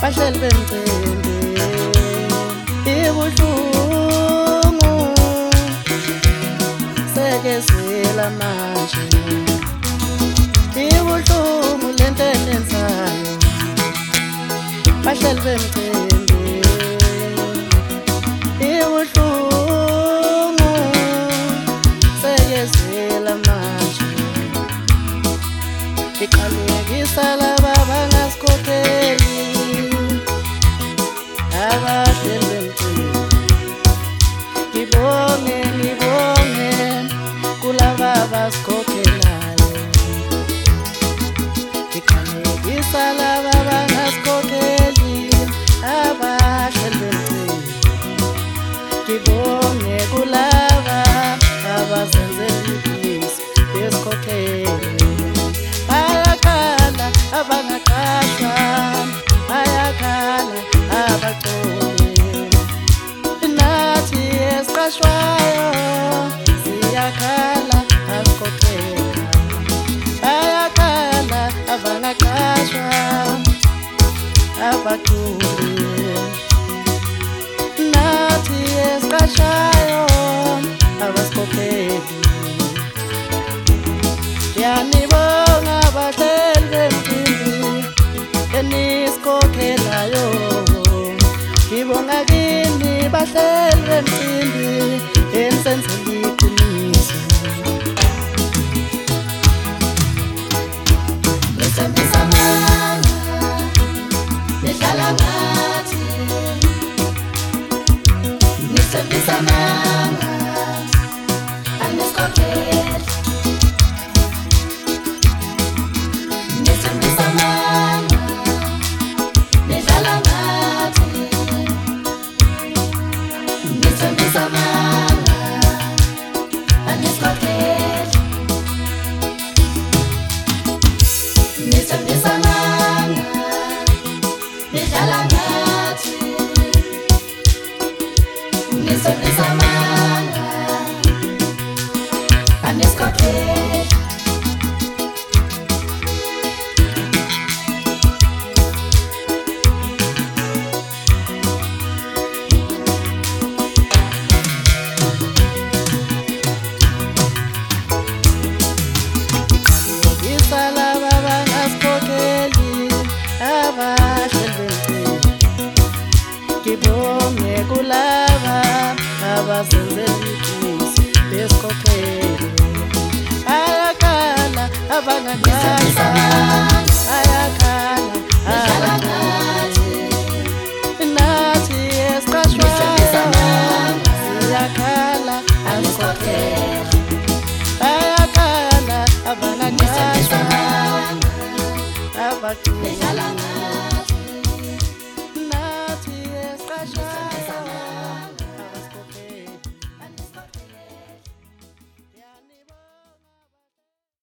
bahleli bemcimbi ibuhlungu sekezela manje ibuhlungu lento enenzayo bahleli bemcimbi ibuhlungu sekezela manje iqalekisa laba bangasikhokheli abahleli bemcimbi ngibonge kulaba basikhokhelayo iqalekisa laba bangasikhokheli abahleli bemcimbi ngibonge kulaba abazenzela ibhizinisi besikhokheli abangaqashwa bayakhala abaculi nathi esiqashwayo siyakhala asikhokhela bayakhala abangaqashwa abaculi nathi esiqashwayo abasikhokheli yanibonga bahleli bemcimbi enisikhokhelayo ngibonga kini bahleli bemcimbi enisenzela iqiniso nisembisa amanga nihlala ngathi nisembisa amanga anisikhokhela ngibonge kulaba abazenzela ibhizinisi besikhokheli ayakhala abangaqashwa ayakhala nathi esiqashwayo siyakhala asikhokhela ayakhala abangaqashwa abaculi